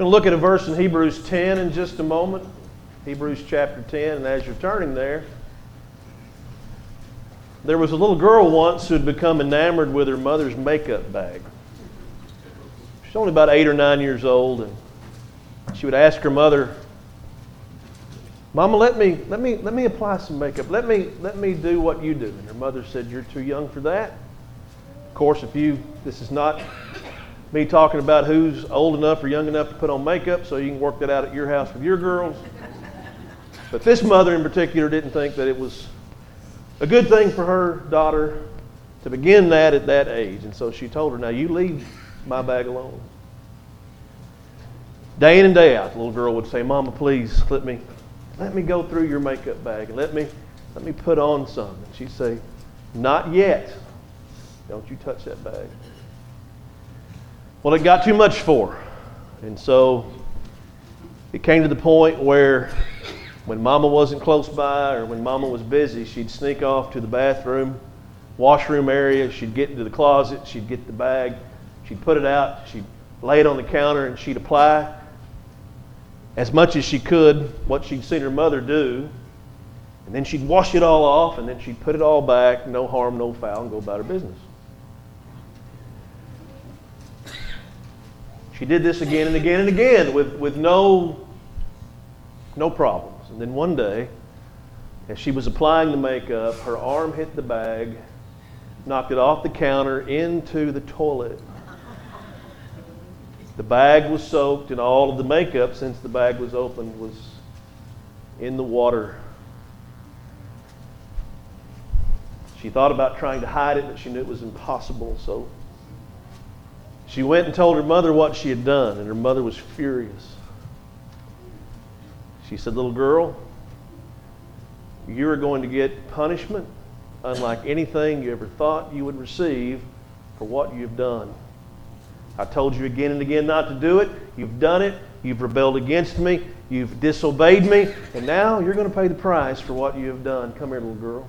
going to look at a verse in Hebrews 10 in just a moment. Hebrews chapter 10, and as you're turning there was a little girl once who had become enamored with her mother's makeup bag. She's only about 8 or 9 years old, and she would ask her mother, "Mama, let me apply some makeup. Let me do what you do." And her mother said, "You're too young for that." Of course, this is not me talking about who's old enough or young enough to put on makeup, so you can work that out at your house with your girls. But this mother in particular didn't think that it was a good thing for her daughter to begin that at that age. And so she told her, "Now you leave my bag alone." Day in and day out, the little girl would say, "Mama, please let me go through your makeup bag and let me put on some." And she'd say, "Not yet. Don't you touch that bag." Well, it got too much for her. And so it came to the point where when Mama wasn't close by or when Mama was busy, she'd sneak off to the bathroom, washroom area. She'd get into the closet. She'd get the bag. She'd put it out. She'd lay it on the counter and she'd apply as much as she could what she'd seen her mother do. And then she'd wash it all off and then she'd put it all back, no harm, no foul, and go about her business. She did this again and again and again with no problems. And then one day, as she was applying the makeup, her arm hit the bag, knocked it off the counter into the toilet. The bag was soaked, and all of the makeup, since the bag was open, was in the water. She thought about trying to hide it, but she knew it was impossible. So she went and told her mother what she had done, and her mother was furious. She said, "Little girl, you are going to get punishment unlike anything you ever thought you would receive for what you've done. I told you again and again not to do it. You've done it. You've rebelled against me. You've disobeyed me. And now you're going to pay the price for what you have done. Come here, little girl."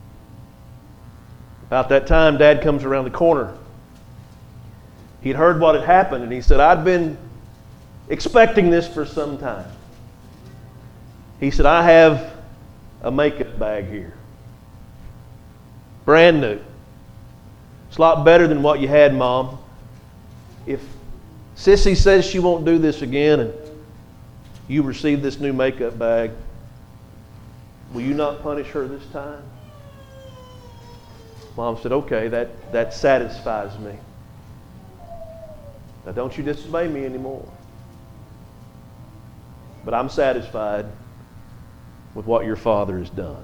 About that time, Dad comes around the corner. He'd heard what had happened, and he said, "I'd been expecting this for some time." He said, "I have a makeup bag here. Brand new. It's a lot better than what you had, Mom. If Sissy says she won't do this again and you receive this new makeup bag, will you not punish her this time?" Mom said, "Okay, that satisfies me. Now don't you disobey me anymore. But I'm satisfied with what your father has done."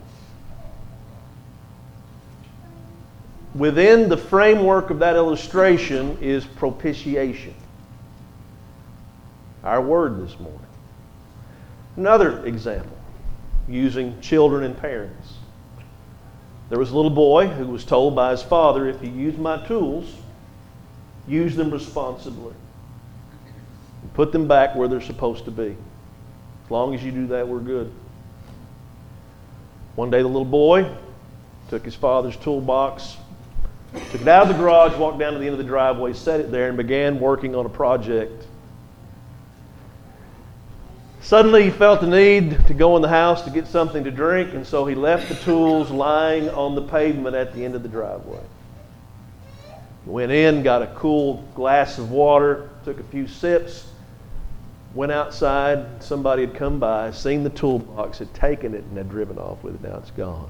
Within the framework of that illustration is propitiation. Our word this morning. Another example, using children and parents. There was a little boy who was told by his father, "If you use my tools, use them responsibly. And put them back where they're supposed to be. As long as you do that, we're good." One day the little boy took his father's toolbox, took it out of the garage, walked down to the end of the driveway, set it there, and began working on a project. Suddenly he felt the need to go in the house to get something to drink, and so he left the tools lying on the pavement at the end of the driveway. He went in, got a cool glass of water, took a few sips, went outside. Somebody had come by, seen the toolbox, had taken it, and had driven off with it. Now it's gone.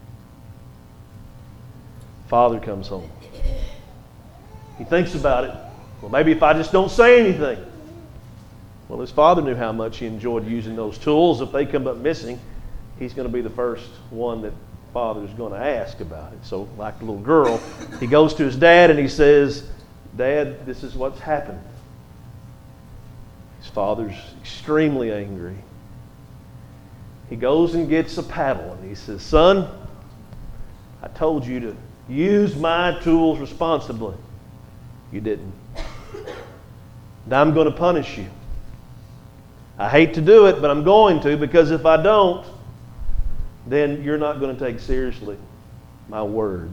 Father comes home. He thinks about it. Well, maybe if I just don't say anything. Well, his father knew how much he enjoyed using those tools. If they come up missing, he's going to be the first one that father's going to ask about it. So, like the little girl, he goes to his dad and he says, "Dad, this is what's happened." His father's extremely angry. He goes and gets a paddle and he says, "Son, I told you to use my tools responsibly. You didn't. Now I'm going to punish you. I hate to do it, but I'm going to, because if I don't, then you're not going to take seriously my word."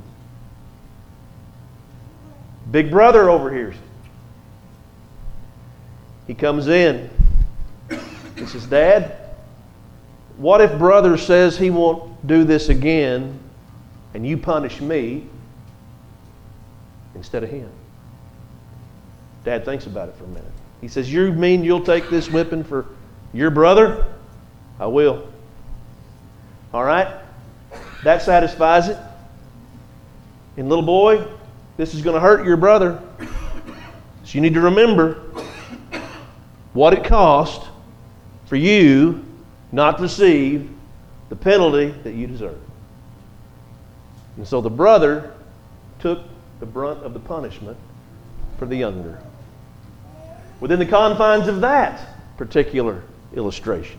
Big brother overhears it. He comes in. He says, Dad, what if brother says he won't do this again and you punish me instead of him? Dad thinks about it for a minute. He says, you mean you'll take this whipping for your brother? I will. All right? That satisfies it. And little boy, this is going to hurt your brother. So you need to remember what it cost for you not to receive the penalty that you deserve. And so the brother took the brunt of the punishment for the younger. Within the confines of that particular illustration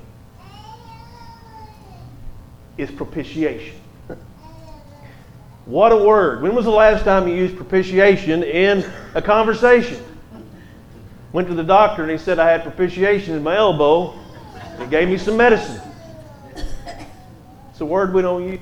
is propitiation. What a word. When was the last time you used propitiation in a conversation? Went to the doctor and he said I had propitiation in my elbow. He gave me some medicine. It's a word we don't use.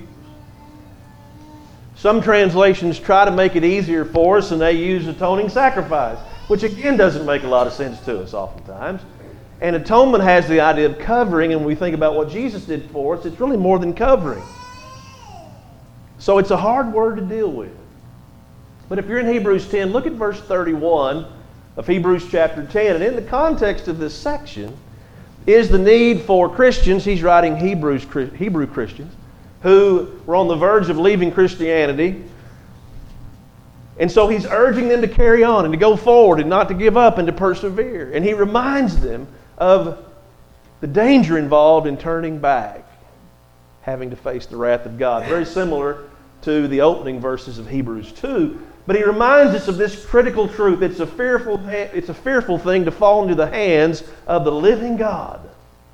Some translations try to make it easier for us and they use atoning sacrifice, which again doesn't make a lot of sense to us oftentimes. And atonement has the idea of covering, and when we think about what Jesus did for us, it's really more than covering. So it's a hard word to deal with. But if you're in Hebrews 10, look at verse 31 of Hebrews chapter 10. And in the context of this section is the need for Christians, he's writing Hebrew Christians, who were on the verge of leaving Christianity. And so he's urging them to carry on and to go forward and not to give up and to persevere. And he reminds them of the danger involved in turning back, having to face the wrath of God. Very similar to the opening verses of Hebrews 2. But he reminds us of this critical truth. It's a fearful thing to fall into the hands of the living God.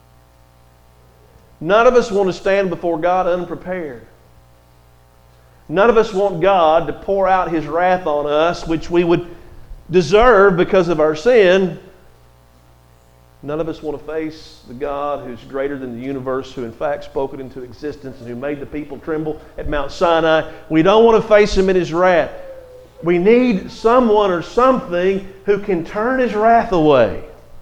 None of us want to stand before God unprepared. None of us want God to pour out His wrath on us, which we would deserve because of our sin. None of us want to face the God who's greater than the universe, who in fact spoke it into existence and who made the people tremble at Mount Sinai. We don't want to face Him in His wrath. We need someone or something who can turn His wrath away.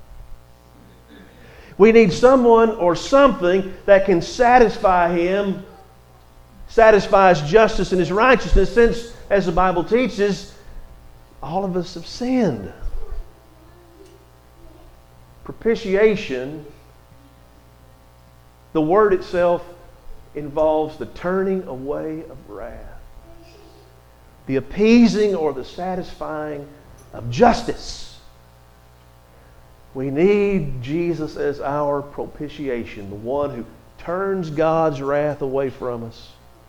We need someone or something that can satisfy Him, satisfies justice and His righteousness, since, as the Bible teaches, all of us have sinned. Propitiation, the word itself involves the turning away of wrath, the appeasing or the satisfying of justice. We need Jesus as our propitiation, the one who turns God's wrath away from us,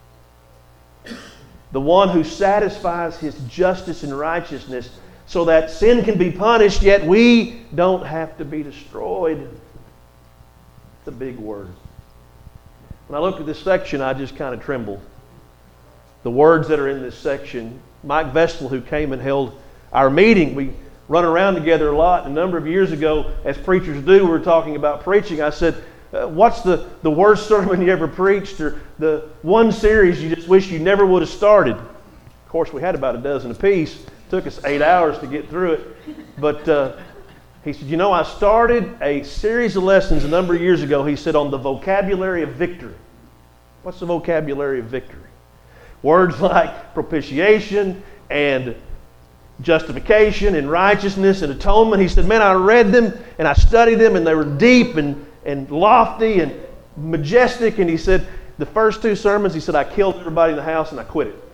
the one who satisfies His justice and righteousness so that sin can be punished, yet we don't have to be destroyed. It's a big word. When I looked at this section, I just kind of trembled. The words that are in this section, Mike Vestal, who came and held our meeting, we run around together a lot. A number of years ago, as preachers do, we were talking about preaching. I said, what's the worst sermon you ever preached, or the one series you just wish you never would have started? Of course, we had about a dozen apiece. Took us 8 hours to get through it. But he said, I started a series of lessons a number of years ago, he said, on the vocabulary of victory. What's the vocabulary of victory? Words like propitiation and justification and righteousness and atonement. He said, man, I read them and I studied them and they were deep and lofty and majestic. And he said, the first two sermons, he said, I killed everybody in the house and I quit it.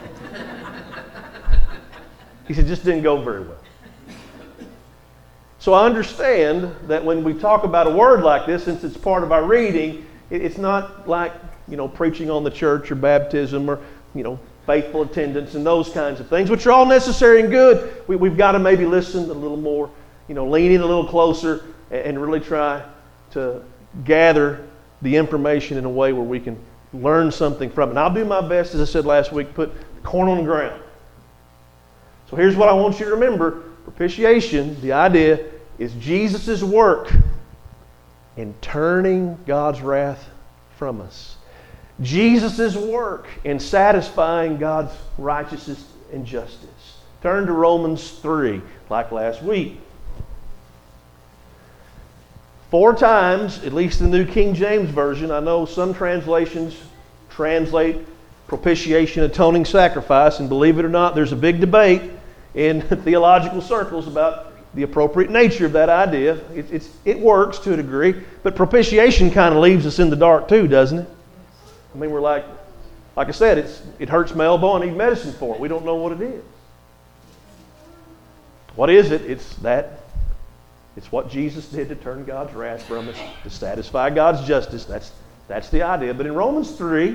He said, just didn't go very well. So I understand that when we talk about a word like this, since it's part of our reading, it's not like, preaching on the church or baptism or, faithful attendance and those kinds of things, which are all necessary and good. We've got to maybe listen a little more, lean in a little closer and really try to gather the information in a way where we can learn something from it. And I'll do my best, as I said last week, put corn on the ground. So here's what I want you to remember. Propitiation, the idea, is Jesus' work in turning God's wrath from us. Jesus' work in satisfying God's righteousness and justice. Turn to Romans 3, like last week. 4 times, at least in the New King James Version. I know some translations translate propitiation, atoning sacrifice, and believe it or not, there's a big debate in theological circles about the appropriate nature of that idea. It works to a degree, but propitiation kind of leaves us in the dark too, doesn't it? I mean, we're like I said, it hurts my elbow, I need medicine for it. We don't know what it is. What is it? It's what Jesus did to turn God's wrath from us, to satisfy God's justice. That's the idea. But in Romans 3,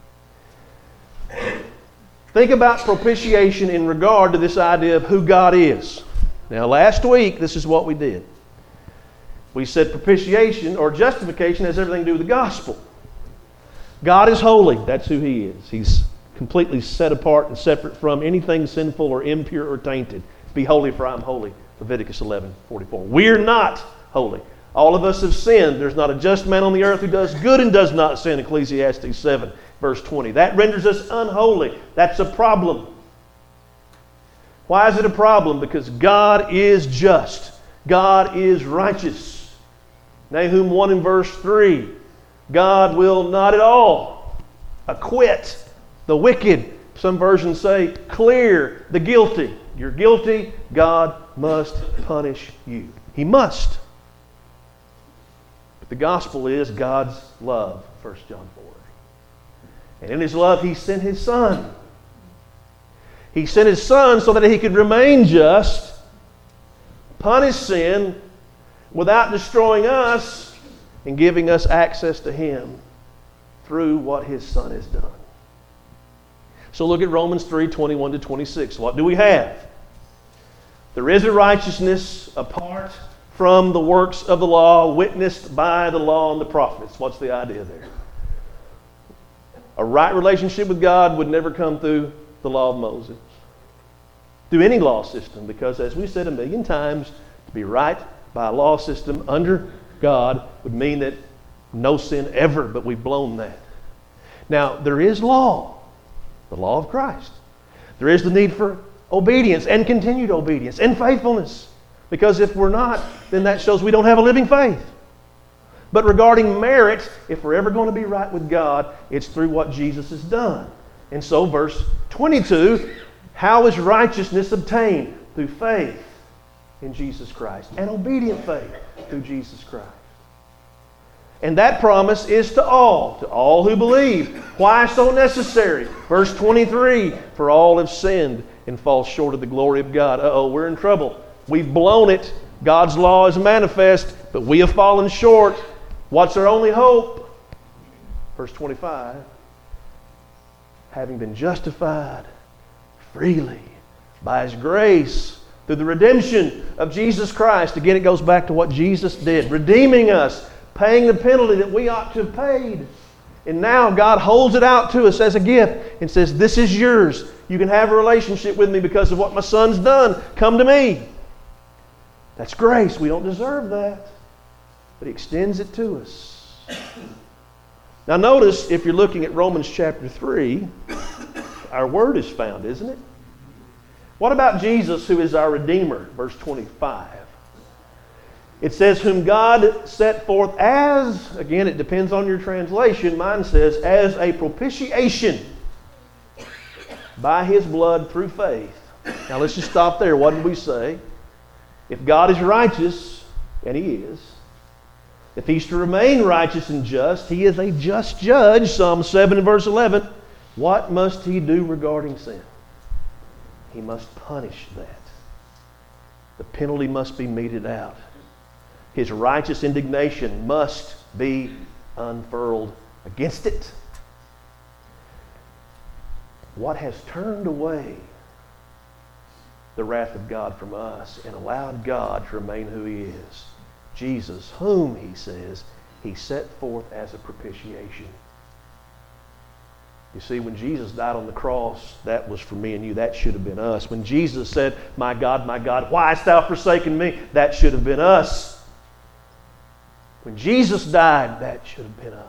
think about propitiation in regard to this idea of who God is. Now, last week, this is what we did. We said propitiation or justification has everything to do with the gospel. God is holy. That's who He is. He's completely set apart and separate from anything sinful or impure or tainted. Be holy, for I am holy. Leviticus 11:44. We're not holy. All of us have sinned. There's not a just man on the earth who does good and does not sin. Ecclesiastes 7, verse 20. That renders us unholy. That's a problem. Why is it a problem? Because God is just. God is righteous. Nahum 1 and verse 3. God will not at all acquit the wicked. Some versions say clear the guilty. You're guilty, God must punish you. He must. But the gospel is God's love, 1 John 4. And in His love, He sent His Son. He sent His Son so that He could remain just, punish sin without destroying us and giving us access to Him through what His Son has done. So look at Romans 3:21 to 26. What do we have? There is a righteousness apart from the works of the law, witnessed by the law and the prophets. What's the idea there? A right relationship with God would never come through the law of Moses, through any law system, because as we said 1,000,000 times, to be right by a law system under God would mean that no sin ever, but we've blown that. Now, there is law, the law of Christ. There is the need for obedience and continued obedience and faithfulness, because if we're not, then that shows we don't have a living faith. But regarding merit, if we're ever going to be right with God, it's through what Jesus has done. And so verse 22, how is righteousness obtained? Through faith in Jesus Christ, and obedient faith through Jesus Christ. And that promise is to all who believe. Why so necessary? Verse 23, for all have sinned and fall short of the glory of God. We're in trouble. We've blown it. God's law is manifest, but we have fallen short. What's our only hope? Verse 25, having been justified freely by His grace through the redemption of Jesus Christ. Again, it goes back to what Jesus did, redeeming us, paying the penalty that we ought to have paid. And now God holds it out to us as a gift and says, this is yours. You can have a relationship with me because of what my Son's done. Come to me. That's grace. We don't deserve that, but He extends it to us. Now notice, if you're looking at Romans chapter 3, our word is found, isn't it? What about Jesus, who is our Redeemer? Verse 25. It says, whom God set forth as, again, it depends on your translation. Mine says, as a propitiation by His blood through faith. Now let's just stop there. What did we say? If God is righteous, and He is, if He's to remain righteous and just, He is a just judge, Psalm 7 and verse 11. What must He do regarding sin? He must punish that. The penalty must be meted out. His righteous indignation must be unfurled against it. What has turned away the wrath of God from us and allowed God to remain who He is? Jesus, whom He says He set forth as a propitiation. You see, when Jesus died on the cross, that was for me and you. That should have been us. When Jesus said, my God, why hast thou forsaken me? That should have been us. When Jesus died, that should have been us.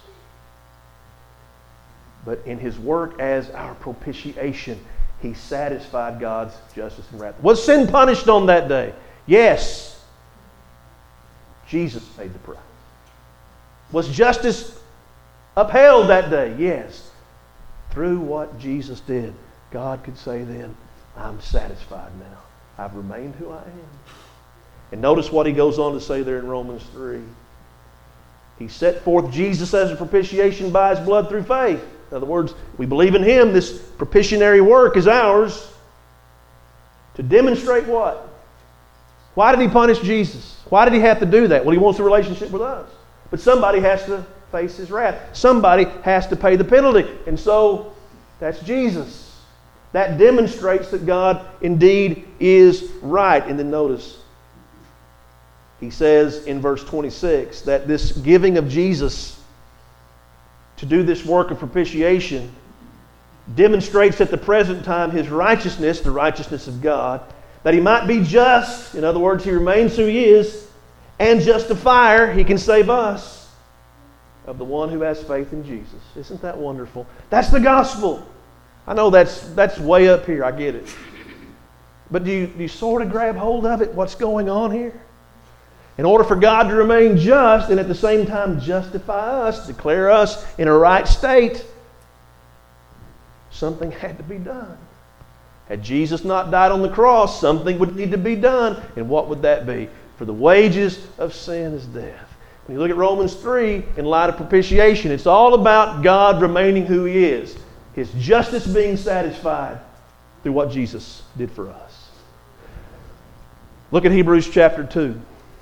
But in His work as our propitiation, He satisfied God's justice and wrath. Was sin punished on that day? Yes. Jesus paid the price. Was justice upheld that day? Yes. Through what Jesus did, God could say then, I'm satisfied now. I've remained who I am. And notice what he goes on to say there in Romans 3. He set forth Jesus as a propitiation by his blood through faith. In other words, we believe in him. This propitiatory work is ours to demonstrate what? Why did he punish Jesus? Why did he have to do that? Well, he wants a relationship with us. But somebody has to face his wrath. Somebody has to pay the penalty. And so, that's Jesus. That demonstrates that God indeed is right. And then notice, he says in verse 26 that this giving of Jesus to do this work of propitiation demonstrates at the present time his righteousness, the righteousness of God, that he might be just. In other words, he remains who he is, and justifier, he can save us, of the one who has faith in Jesus. Isn't that wonderful? That's the gospel. I know that's way up here, I get it. But do you sort of grab hold of it, what's going on here? In order for God to remain just and at the same time justify us, declare us in a right state, something had to be done. Had Jesus not died on the cross, something would need to be done. And what would that be? For the wages of sin is death. When you look at Romans 3, in light of propitiation, it's all about God remaining who he is. His justice being satisfied through what Jesus did for us. Look at Hebrews chapter 2.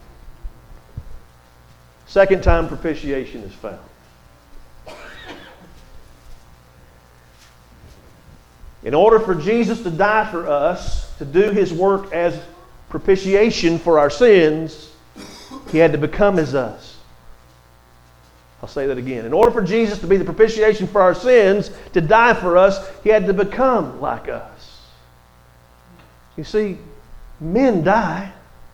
Second time propitiation is found. In order for Jesus to die for us, to do his work as propitiation for our sins, he had to become as us. I'll say that again. In order for Jesus to be the propitiation for our sins, to die for us, he had to become like us. You see, men die.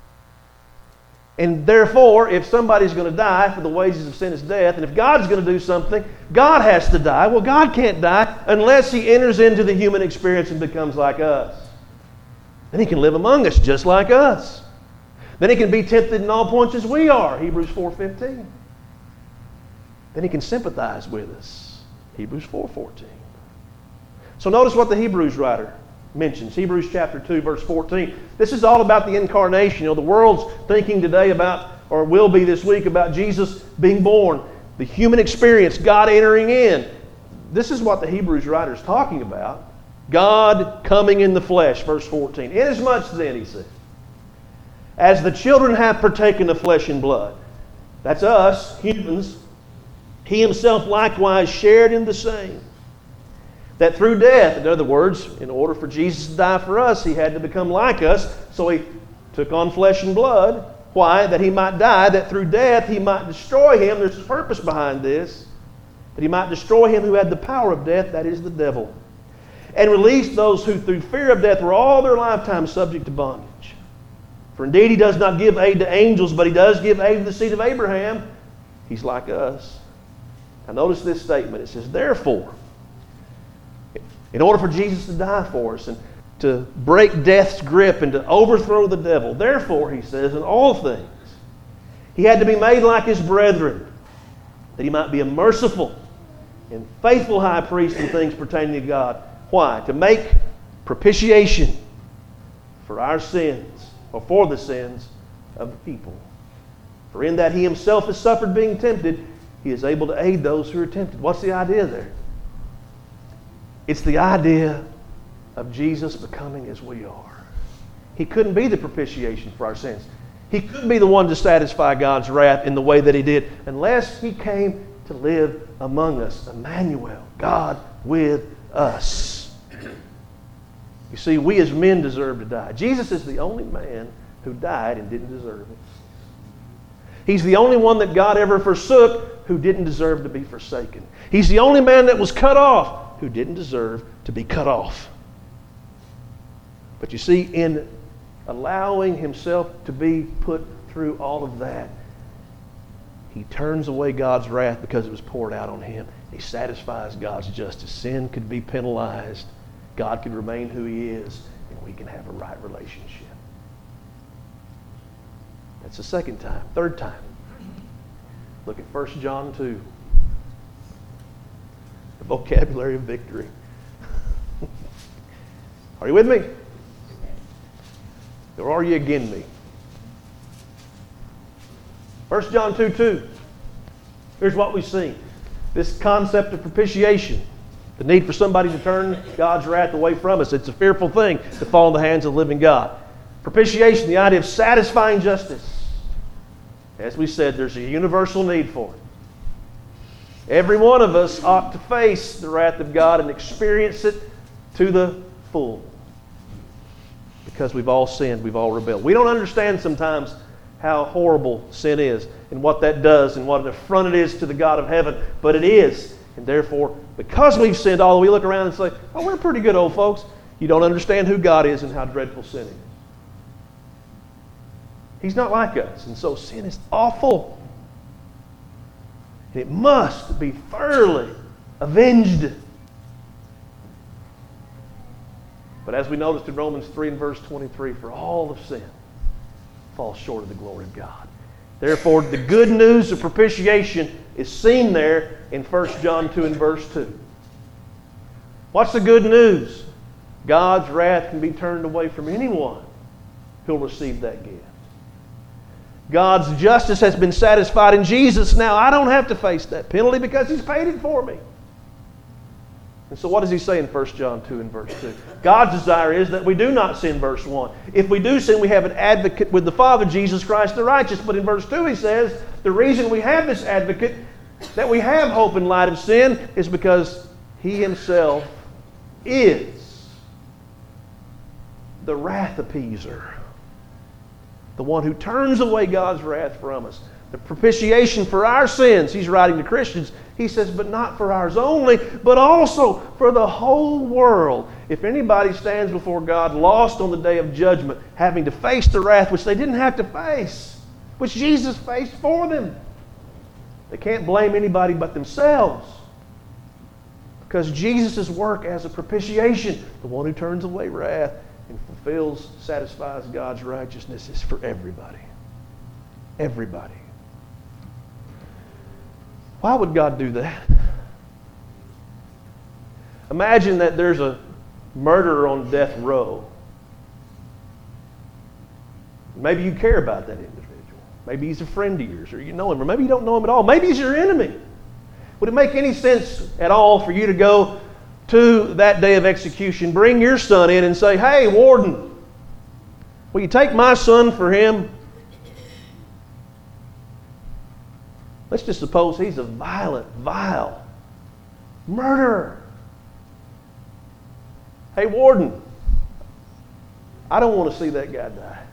And therefore, if somebody's going to die, for the wages of sin is death, and if God's going to do something, God has to die. Well, God can't die unless he enters into the human experience and becomes like us. Then he can live among us just like us. Then he can be tempted in all points as we are, Hebrews 4:15. Then he can sympathize with us, Hebrews 4:14. So notice what the Hebrews writer mentions, Hebrews chapter 2, verse 14. This is all about the incarnation. You know, the world's thinking today about, or will be this week, about Jesus being born, the human experience, God entering in. This is what the Hebrews writer is talking about. God coming in the flesh, verse 14. Inasmuch then, he said, as the children have partaken of flesh and blood, that's us, humans, he himself likewise shared in the same. That through death, in other words, in order for Jesus to die for us, he had to become like us. So he took on flesh and blood. Why? That he might die, that through death he might destroy him. There's a purpose behind this. That he might destroy him who had the power of death, that is the devil. And release those who through fear of death were all their lifetime subject to bondage. For indeed he does not give aid to angels, but he does give aid to the seed of Abraham. He's like us. Now notice this statement. It says, therefore, in order for Jesus to die for us and to break death's grip and to overthrow the devil, therefore, he says, in all things, he had to be made like his brethren, that he might be a merciful and faithful high priest in things pertaining to God. Why? To make propitiation for our sins, or for the sins of the people. For in that he himself has suffered being tempted, he is able to aid those who are tempted. What's the idea there? It's the idea of Jesus becoming as we are. He couldn't be the propitiation for our sins. He couldn't be the one to satisfy God's wrath in the way that he did unless he came to live among us. Emmanuel, God with us. You see, we as men deserve to die. Jesus is the only man who died and didn't deserve it. He's the only one that God ever forsook who didn't deserve to be forsaken. He's the only man that was cut off who didn't deserve to be cut off. But you see, in allowing himself to be put through all of that, he turns away God's wrath because it was poured out on him. He satisfies God's justice. Sin could be penalized. God could remain who he is, and we can have a right relationship. That's the second time. Third time. Look at 1 John 2. The vocabulary of victory. Are you with me? Or are you again me? 1 John 2:2. Here's what we see. This concept of propitiation. The need for somebody to turn God's wrath away from us. It's a fearful thing to fall in the hands of the living God. Propitiation, the idea of satisfying justice. As we said, there's a universal need for it. Every one of us ought to face the wrath of God and experience it to the full. Because we've all sinned, we've all rebelled. We don't understand sometimes how horrible sin is and what that does and what an affront it is to the God of heaven. But it is. And therefore, because we've sinned, although we look around and say, oh, we're pretty good old folks, you don't understand who God is and how dreadful sin is. He's not like us. And so sin is awful. And it must be thoroughly avenged. But as we noticed in Romans 3 and verse 23, for all of sin falls short of the glory of God. Therefore, the good news of propitiation is seen there in 1 John 2 and verse 2. What's the good news? God's wrath can be turned away from anyone who'll receive that gift. God's justice has been satisfied in Jesus. Now I don't have to face that penalty because He's paid it for me. And so what does He say in 1 John 2 and verse 2? God's desire is that we do not sin, verse 1. If we do sin, we have an advocate with the Father, Jesus Christ the righteous. But in verse 2 He says, the reason we have this advocate, that we have hope in light of sin, is because He Himself is the wrath appeaser. The one who turns away God's wrath from us. The propitiation for our sins. He's writing to Christians. He says, but not for ours only, but also for the whole world. If anybody stands before God lost on the day of judgment, having to face the wrath which they didn't have to face, which Jesus faced for them, they can't blame anybody but themselves. Because Jesus' work as a propitiation, the one who turns away wrath and fulfills, satisfies God's righteousness, is for everybody. Everybody. Why would God do that? Imagine that there's a murderer on death row. Maybe you care about that individual. Maybe he's a friend of yours, or you know him, or maybe you don't know him at all. Maybe he's your enemy. Would it make any sense at all for you to go to that day of execution, bring your son in and say, hey, warden, will you take my son for him? Let's just suppose he's a violent, vile murderer. Hey, warden, I don't want to see that guy die.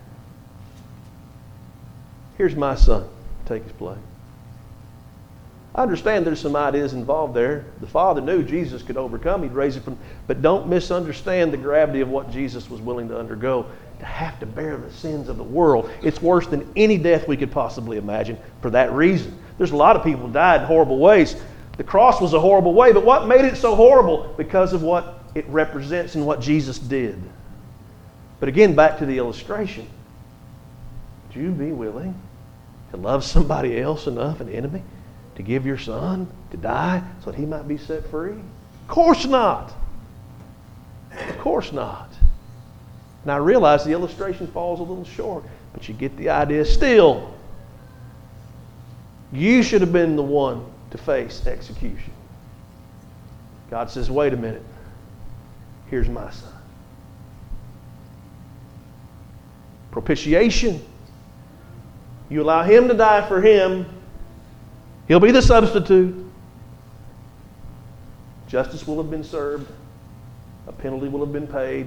Here's my son. Take his place. I understand there's some ideas involved there. The Father knew Jesus could overcome. He'd raise it from... But don't misunderstand the gravity of what Jesus was willing to undergo. To have to bear the sins of the world. It's worse than any death we could possibly imagine for that reason. There's a lot of people who died in horrible ways. The cross was a horrible way, but what made it so horrible? Because of what it represents and what Jesus did. But again, back to the illustration. Would you be willing to love somebody else enough, an enemy, to give your son to die so that he might be set free? Of course not. Of course not. And I realize the illustration falls a little short, but you get the idea still. You should have been the one to face execution. God says, wait a minute. Here's my son. Propitiation. You allow him to die for him. He'll be the substitute. Justice will have been served. A penalty will have been paid.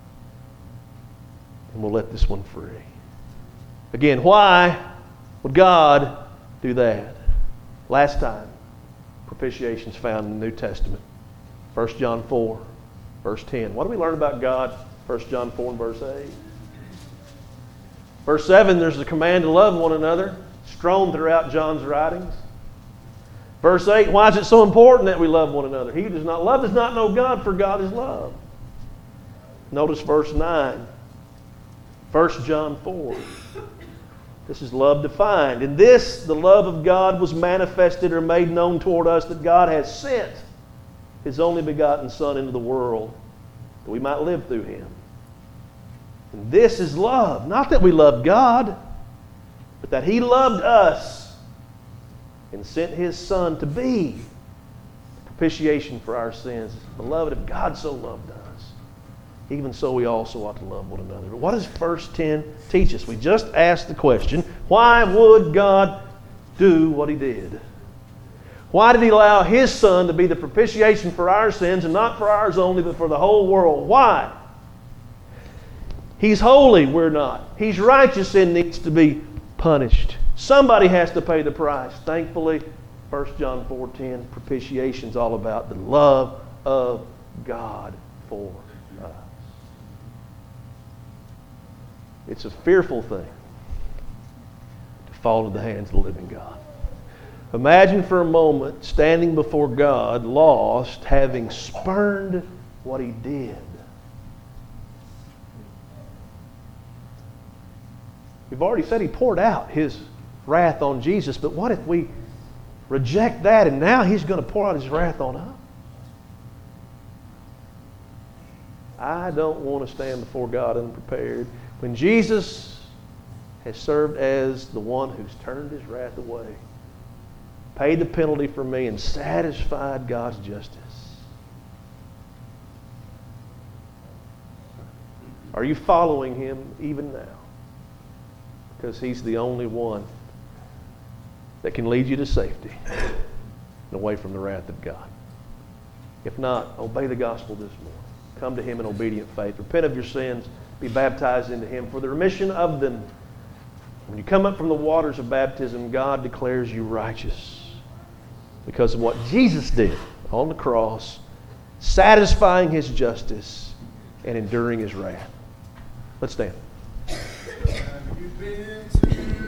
And we'll let this one free. Again, why would God do that? Last time, propitiation is found in the New Testament. 1 John 4, verse 10. What do we learn about God? 1 John 4 and verse 8. Verse 7, there's the command to love one another, strewn throughout John's writings. Verse 8, why is it so important that we love one another? He who does not love does not know God, for God is love. Notice verse 9. 1 John 4. This is love defined. In this, the love of God was manifested or made known toward us, that God has sent His only begotten Son into the world that we might live through Him. And this is love. Not that we loved God, but that He loved us and sent His Son to be propitiation for our sins. Beloved, if God so loved us, even so we also ought to love one another. But what does verse 10 teach us? We just asked the question, why would God do what He did? Why did He allow His Son to be the propitiation for our sins, and not for ours only, but for the whole world? Why? He's holy, we're not. He's righteous and needs to be punished. Somebody has to pay the price. Thankfully, 1 John 4:10, propitiation is all about the love of God for us. It's a fearful thing to fall into the hands of the living God. Imagine for a moment standing before God, lost, having spurned what He did. We've already said He poured out His wrath on Jesus, but what if we reject that and now He's going to pour out His wrath on us? I don't want to stand before God unprepared. When Jesus has served as the one who's turned His wrath away, paid the penalty for me, and satisfied God's justice. Are you following Him even now? Because He's the only one that can lead you to safety and away from the wrath of God. If not, obey the gospel this morning. Come to Him in obedient faith. Repent of your sins. Be baptized into Him for the remission of them. When you come up from the waters of baptism, God declares you righteous because of what Jesus did on the cross, satisfying His justice and enduring His wrath. Let's stand.